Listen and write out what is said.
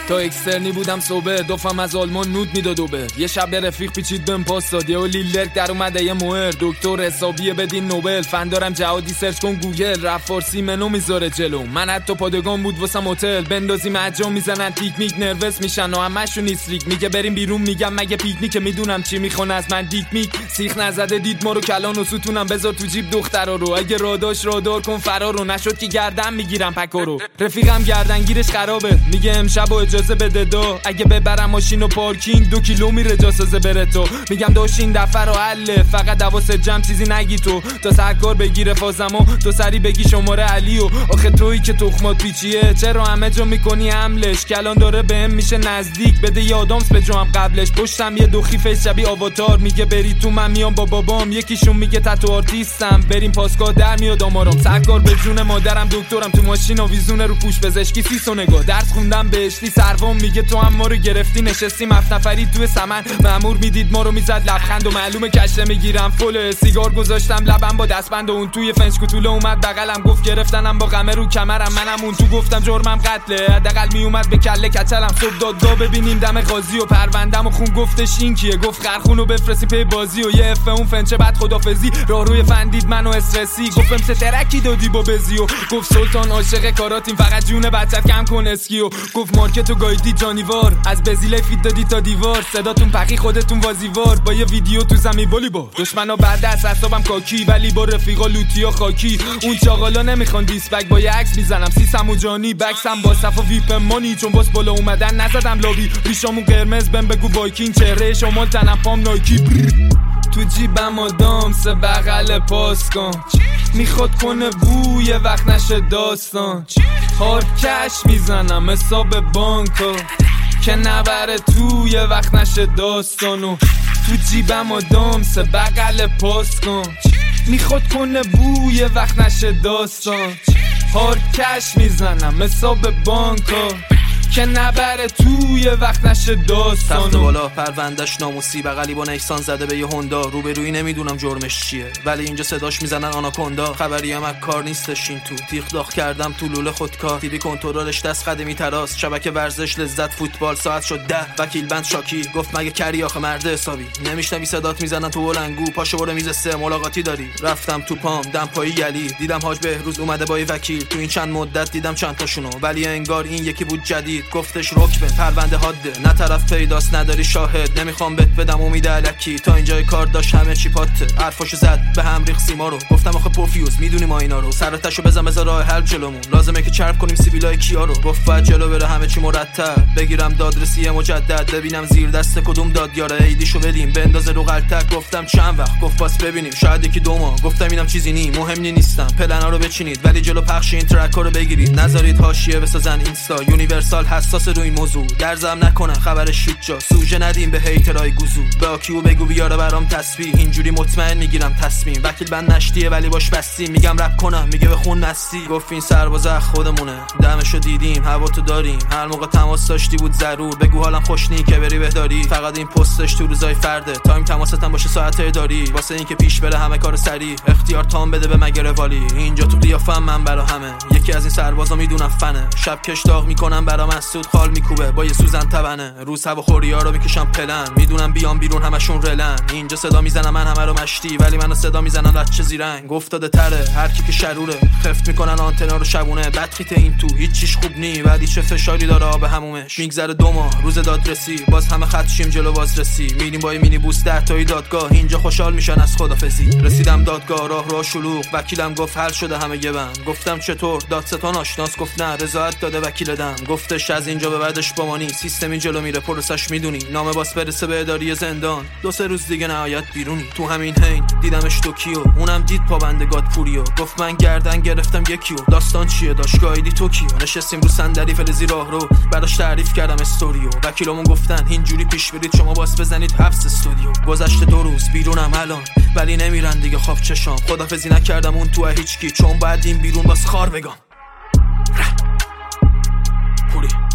تا اکسترنی بودم صبح دوفم از آلمان نود میداد و به یه شب رفیق پیچید بهم پاس داد و لیلرک در اومده یه موهر دکتر حسابیه بدین نوبل فن دارم جهادی سرچ کن گوگل رپ فارسی منو میذاره جلو من حتی پادگان بود واسم هتل بندازیم اجام میزنن تیک میک نروس میشن و همشون استریک میگه بریم بیرون میگم مگه پیکنیک میدونم چی میخونه از من دیک میک سیخ نزده دید ما رو کلان و ستونم بذار تو جیب دخترا رو اگه راداش رادار کن فرارو نشد که گردن میگیرم پکارو رفیقم گردنگیرش خرابه میگه امشب اجازه بده دا اگه ببرم ماشین و پارکینگ 2 کیلو میره جاسازه بره تو میگم داشین دفعه رو حله فقط دواست جمع چیزی نگی تو تا سرکار بگیره فازمو تو سری بگی شماره علیو آخه تویی که تخمات پیچیه چرا همه جا میکنی حملش کلان داره بهم میشه نزدیک بده یادامس به جام قبلش پشتم یه دوخی فیس شبیه آواتار میگه بری تو من میام با بابام یکیشون میگه تتو آرتیستم بریم پاسگاه در میاد آمارم سرکار به جون مادرم دکترم تو ماشین و ویزونه رو پوش پزشکی فیس و نگاه درس خوندم بهشتی سروم میگه تو هم ما رو گرفتی نشستیم 7 نفری توی سمن مأمور میدید ما رو میزد لبخند و معلومه کشته میگیرم فل سیگار گذاشتم لبم با دستبند و اون توی فنج کوتوله اومد بغلم گفت گرفتنم با قمه رو کمرم منم اون تو گفتم جرمم قتله حداقل میومد به کله کچلم صبح دادگاه ببینیم دم قاضی و پروندم و خون گفتش این کیه گفت خرخونو بفرستی پی بازی و یه اف اون فنچه بعد خدافظی راه روی فندید منو استرسی گفتم چه ترکی دادی با بزیو گفت سلطان عاشق کاراتیم فقط جون بچت کم کن اسکیو گفت مارکتو گایدی جانیوار از بزیله فیت دادی تا دیوار صداتون پخی خودتون وازیوار با یه ویدیو تو زمین والیبال دشمنا بعد از حسابم کاکی ولی با رفیقا لوتی و خاکی اون چاقالا نمیخوان دیسبک با یه عکس میزنم سیسم و جانی بکسم با صف و ویپ مانی چون باس بالا اومدن نزدم لابی ریشامون قرمز بهم بگو وایکینگ چهره شمال تنم پام نایکی تو جیبم آدام سه بغل پاس کن میخواد کنه بوی وقت نشه داستان هارد کش میزنم حساب بانکا که نبره توی وقت نشه داستانو تو جیبم آدام سه بغل پاس کن میخواد کنه بوی وقت نشه داستان هارد کش میزنم حساب بانکا که نبره توی وقت نشه داستانو تخت بالا پروندش ناموسی بغلی با نیسان زده به یه هوندا روبروی نمیدونم جرمش چیه ولی اینجا صداش میزنن آناکوندا خبری هم کار نیستش این تو تیغ داغ کردم تو لوله خودکار تیوی کنترلش دست قدمی تراس شبکه ورزش لذت فوتبال ساعت شد 10 وکیل بند شاکی گفت مگه کری آخه مرد حسابی نمیشنوی صدات میزنن تو بلنگو پاشو برو میز 3 ملاقاتی داری رفتم تو پام دمپایی یلی دیدم حاج بهروز اومده با وکیل تو این چند مدت دیدم چند تاشونو ولی انگار این یکی بود جدید گفتش رکبه پرونده حاده نه طرف پیداست نداری شاهد نمیخوام بهت بدم امید الکی تا اینجای کار داشت همه چی پاته حرفاشو زد به هم ریخ سیما رو گفتم آخه پوفیوز میدونی ما اینا رو سرتاشو بزن بذار راه حل جلومون لازمه که چرب کنیم سیبیلای کیا رو گفت باید جلو بره همه چی مرتب بگیرم دادرسی مجدد ببینم زیر دست کدوم دادیاره ایدیشو بدیم بندازه رو غلطک گفتم چند وقت گفت پاس ببینیم شاید یکی 2 ماه گفتم اینم چیزی نی مهم نیستم پلنا رو بچینید ولی جلو پخش این ترک رو بگیرید نذارید حاشیه بسازن اینستا یونیورسال حساس رو این موضوع درزم نکنن خبرش شد جا سوژه ندیم به هیترای گوزو به آکیو بگو بیاره برام تسبیح اینجوری مطمئن میگیرم تصمیم وکیل بند نشتیه ولی باش بستی میگم رپ کنم میگه به خون مستی گفت این سرباز خودمونه دمشو دیدیم هوا تو داریم هر موقع تماس داشتی بود ضرور بگو حالم خوش نی که بری بهداری فقط این پستش تو روزای فرده تایم تماستم باشه ساعت اداری واسه اینکه پیش بره همه کار سری اختیار تام بده به مگره والی اینجا تو قیافم من برا همه یکی از این سربازا میدونم فنه شب کش داغ میکنم برا مسعود خال میکوبه با یه سوزن تبنه روز هواخوریا رو میکشم پلن میدونم بیام بیرون همشون رلن اینجا صدا میزنم من همه رو مشتی ولی منو صدا میزنن بچه زیرنگ افتاده تره هر کی که شروره خفت میکنن آنتنا رو شبونه بدخیت این تو هیچ چیش خوب نی بعدی چه فشاری داره آب همومش میگذره 2 ماه روز دادرسی باز همه خط شیم جلو بازرسی میریم با مینی بوس 10 تایی دادگاه اینجا خوشحال میشن از خدافظی رسیدم دادگاه راه شلوغ وکیلم گفت حل شده همه یه بند گفتم چطور دادستان آشناس گفت نه رضایت داده وکیل دم گفتش از اینجا به بعدش با مانی سیستمی جلو میره پروسش میدونی نامه باس برسه به اداری زندان 2-3 روز دیگه نهایت بیرونی تو همین هین دیدمش توکیو اونم دید پابندگات پوریو گفت من گردن گرفتم یکیو داستان چیه داش گایدی توکیو نشستیم رو صندلی فلزی راه رو براش تعریف کردم استوریو وکیلمون گفتن اینجوری پیش برید شما باس بزنید حبس استودیو گذشته 2 روز بیرونم الان ولی نمیرن دیگه خواب چشام خدافظی نکردم اون تو هیچکی چون بعد این بیرون باس خار بگم پوری